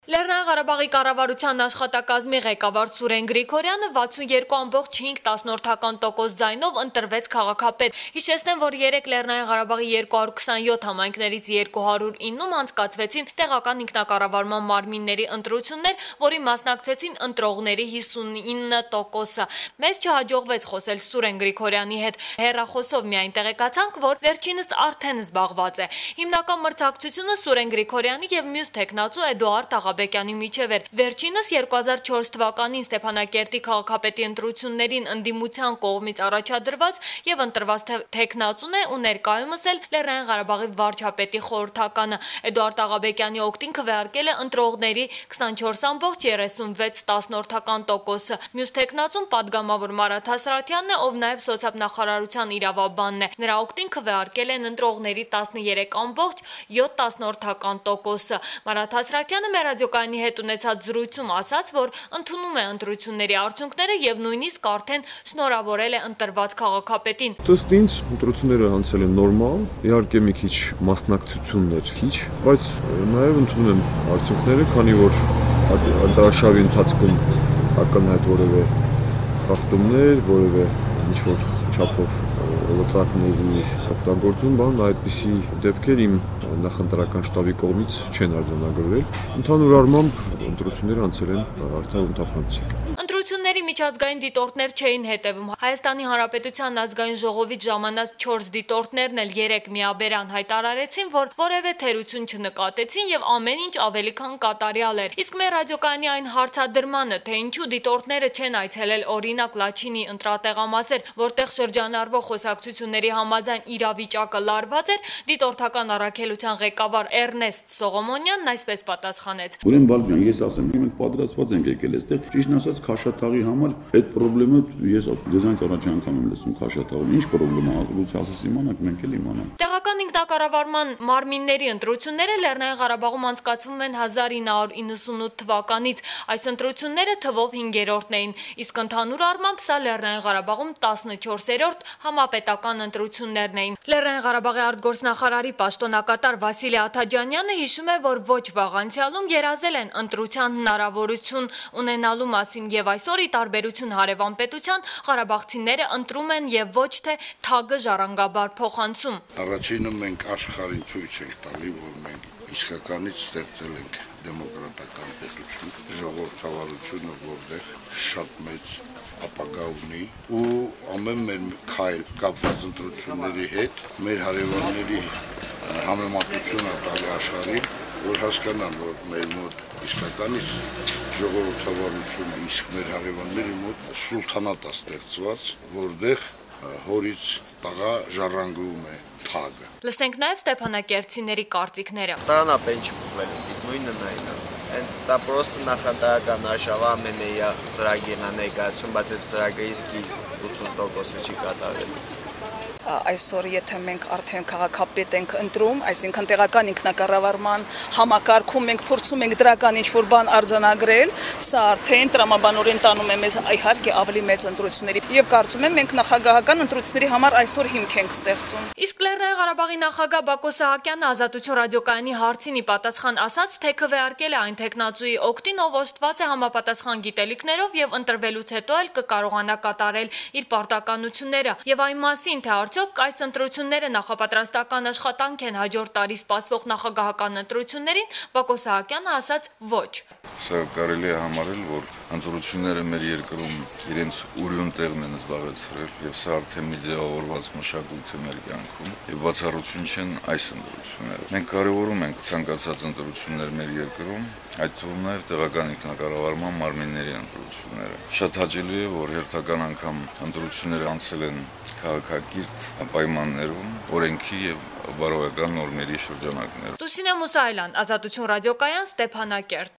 Լեռնային Ղարաբաղի կառավարության աշխատակազմի ղեկավար Սուրեն Գրիգորյանը 62,1% ձայնով ընտրվեց քաղաքապետ։ Հիշեցնեմ, որ երեկ Լեռնային Ղարաբաղի 227 համայնքներից 209-ում անցկացվեցին տեղական ինքնակառավարման մարմինների ընտրություններ, որին մասնակցեցին ընտրողների 59%-ը։ Մեզ չհաջողվեց խոսել Սուրեն Գրիգորյանի հետ։ Հեռախոսով միայն տեղեկացանք, որ վերջինս արդեն զբաղված է։ Հիմնական մրցակցությունը Սուրեն Գրիգորյանի եւ մյուս տեխնացու Էդուարդ Աղաբեկյանի միջև էր։ Վերջինս 2004 թվականին Ստեփանակերտի քաղաքապետի ընտրություններին ընդդիմության կողմից առաջադրված եւ ընտրված տեխնացուն է ու ներկայումս էլ Լեռնային Ղարաբաղի վարչապետի խորհրդականը։ Էդուարդ Աղաբեկյանի օգտին քվեարկել է ընտրողների 24,36%-ը։ Մյուս տեխնացուն պատգամավոր Մարաթ Հասրատյանն է, ով նաեւ սոցիալնախարարության իրավաբանն է։ Նրա օգտին քվեարկել են ընտրողների 13,7%-ը։ Մարաթ Հասրատյանը մեր ռադիոկայանի հետ ունեցած զրույցում ասաց, որ ընդունում է ընտրությունների արդյունքները եւ նույնիսկ արդեն շնորհավորել է ընտրված քաղաքապետին։ Ըստ ինձ ընտրությունները անցել են նորմալ, իհարկե մի քիչ մասնակցություններ քիչ, բայց նաեւ ընդունում եմ արդյունքները, քանի որ ընտրաշավի ընթացքում ակնհայտ որևէ խախտումներ, որևէ ինչ-որ չափով լծակների օգտագործում, այդպիսի դեպքեր իմ նախընտրական շտաբի կողմից չեն արձանագրվել։ Ընդհանուր առմամբ ընտրությունները անցել են արդար ու թափանցիկ։ Ընտրությունների միջազգային դիտորդներ չէին հետևում։ Հայաստանի Հանրապետության ազգային ժողովից ժամանած 4 դիտորդներն էլ երեկ միաբերան հայտարարեցին, որ որևէ թերություն չնկատեցին եւ ամեն ինչ ավելի քան կատարյալ էր։ Իսկ մեր ռադիոկայանի այն հարցադրմանը, թե ինչու դիտորդները չեն այցելել օրինակ Լաչինի ընտրատեղամասեր, որտեղ շրջանառվող խոսակցությունների համաձայն իրավիճակը լարված էր, դիտորդական առաքելության ղեկավար Էրնեստ Սողոմոնյանն այսպես պատասխանեց. Ուրեմն Բալբյան, ես ասեմ, մենք պատրաստված ենք եկել այստեղ, ճիշտն ասած Քաշաթաղի համար այդ խնդրումը ես դեզանց առաջ անգամ եմ լսում Քաշաթաղում։ Ինչ խնդրեմ է, ասես իմանանք, մենք էլ իմանանք։ Տեղական ինքնակառավարման մարմինների ընտրությունները Լեռնային Ղարաբաղում անցկացվում են 1998 թվականից։ Այս ընտրությունները թվով 5-րդն էին, իսկ ընդհանուր առմամբ սա Լեռնային Ղարաբաղում 14-րդ համապետական ընտրություններն էին։ Լեռնային Ղարաբաղի արտգործնախարարի պաշտոնակատար Վասիլի Աթաջանյանը հիշում է, որ ոչ վաղ անցյալում երազել են ընտրության հնարավորություն ունենալու մասին եւ այսօր ի տարբերություն հարևան պետության ղարաբաղցիները ընտրում են եւ ոչ թե թագը ժառանգաբար փոխանցում։ Առաջինը մենք աշխարհին ցույց ենք տալի, որ մենք իսկականից ստեղծել ենք դեմոկրատական պետություն, ժողովրդավարությունը, որտեղ շատ մեծ ապագա ունի ու ամեն մեր քայլ կապված ընտրությունների հետ մեր հարևանների համեմատությունը տալի աշխարհին, որ հասկանան, որ մեր մոտ իսկականից ժողովրդավարությունը, իսկ մեր հարևանների մոտ սուլթանատ է ստեղծված, որտեղ հորից տղա ժառանգում է թագը։ Լսենք նաև Ստեփանակերտցիների կարծիքները։ Странապեն չփոխվել, նույնն այն է։ Դա պրոստը նախընտրական արշավը ամեն իր ծրագիրն է ներկայացում, բայց այդ ծրագրի իսկի 80%-ը չի կատարվել։ Այսօր եթե մենք արդեն քաղաքապետ ենք ընտրում, այսինքն տեղական ինքնակառավարման համակարգում մենք փորձում ենք դրական ինչ-որ բան արձանագրել, սա արդեն տրամաբանորեն տանում է մեզ իհարկե ավելի մեծ ընտրությունների եւ կարծում եմ մենք նախագահական ընտրությունների համար այսօր հիմք ենք ստեղծում։ Իսկ Լեռնային Ղարաբաղի նախագահ Բակո Սահակյանը Ազատություն ռադիոկայանի հարցին ի պատասխան ասաց, թե քվեարկել է այն տեխնացուի օգտին, ով օժտված է համապատասխան գիտելիքներով եւ ընտրվելուց հետո էլ կկարողանա կատարել իր պարտականությունները եւ այն մասին, թե արդյոք այս ընտրությունները նախապատրաստական աշխատանք են հաջորդ տարի սպասվող նախագահական ընտրություններին, Բակո Սահակյանը ասաց ոչ։ Սա կարելի է համարել, որ ընտրությունները մեր երկրում իրենց ուրույն տեղն են զբաղեցրել եւ սա արդեն մի ձևավորված մշակույթ է մեր կյանքում եւ բացառություն չեն այս ընտրությունները։ Մենք կարևորում ենք ցանկացած ընտրություններ մեր երկրում, այդ թվում նաեւ տեղական ինքնակառավարման մարմինների ընտրությունները։ Շատ հաճելի է, որ հերթական անգամ ընտրությունները անցել են քաղաքակիրթ պայմաններում, օրենքի եւ բարոյական նորմերի շրջանակներում։ Տուսինե Մուսայելյան, Ազատություն ռադիոկայան, Ստեփանակերտ։